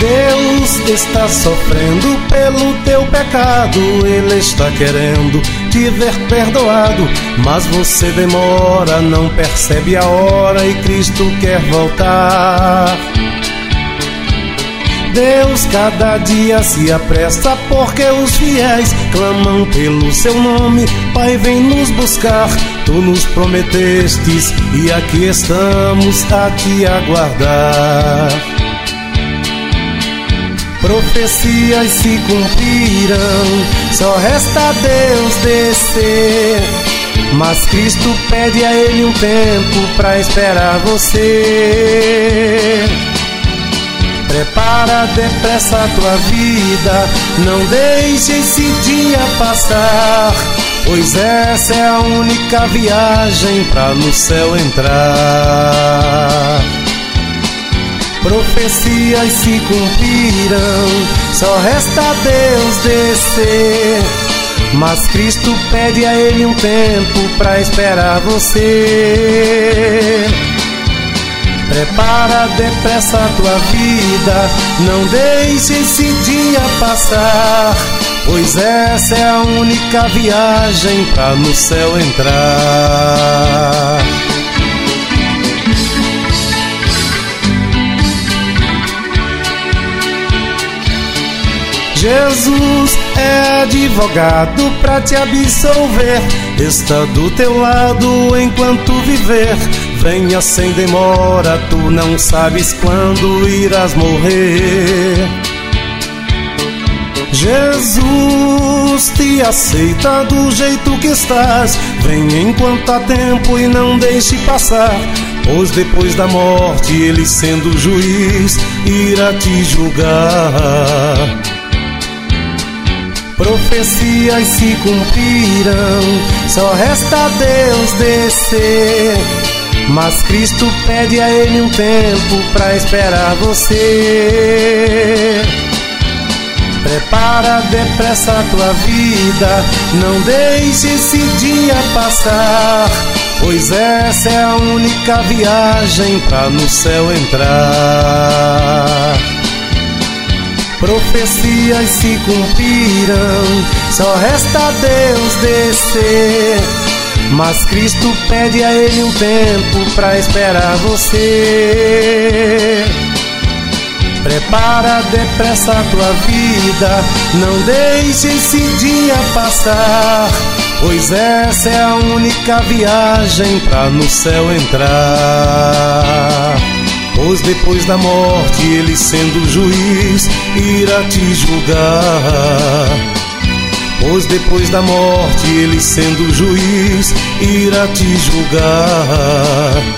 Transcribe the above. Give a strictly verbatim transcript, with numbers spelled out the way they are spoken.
Deus está sofrendo pelo teu pecado, Ele está querendo te ver perdoado, mas você demora, não percebe a hora e Cristo quer voltar. Deus cada dia se apressa porque os fiéis clamam pelo seu nome. Pai, vem nos buscar, tu nos prometestes e aqui estamos a te aguardar. Profecias se cumprirão, só resta Deus descer, mas Cristo pede a Ele um tempo pra esperar você. Prepara depressa a tua vida, não deixe esse dia passar, pois essa é a única viagem pra no céu entrar. Profecias se cumprirão, só resta Deus descer, mas Cristo pede a Ele um tempo pra esperar você. Prepara depressa a tua vida, não deixe esse dia passar, pois essa é a única viagem pra no céu entrar. Jesus é advogado pra te absolver, está do teu lado enquanto viver. Venha sem demora, tu não sabes quando irás morrer. Jesus te aceita do jeito que estás, vem enquanto há tempo e não deixe passar, pois depois da morte Ele, sendo juiz, irá te julgar. Profecias se cumprirão, só resta Deus descer, mas Cristo pede a Ele um tempo pra esperar você. Prepara depressa a tua vida, não deixe esse dia passar, pois essa é a única viagem pra no céu entrar. Profecias se cumprirão, só resta Deus descer, mas Cristo pede a Ele um tempo pra esperar você. Prepara depressa a tua vida, não deixe esse dia passar, pois essa é a única viagem pra no céu entrar. Pois depois da morte Ele, sendo juiz, irá te julgar. Pois depois da morte Ele, sendo juiz, irá te julgar.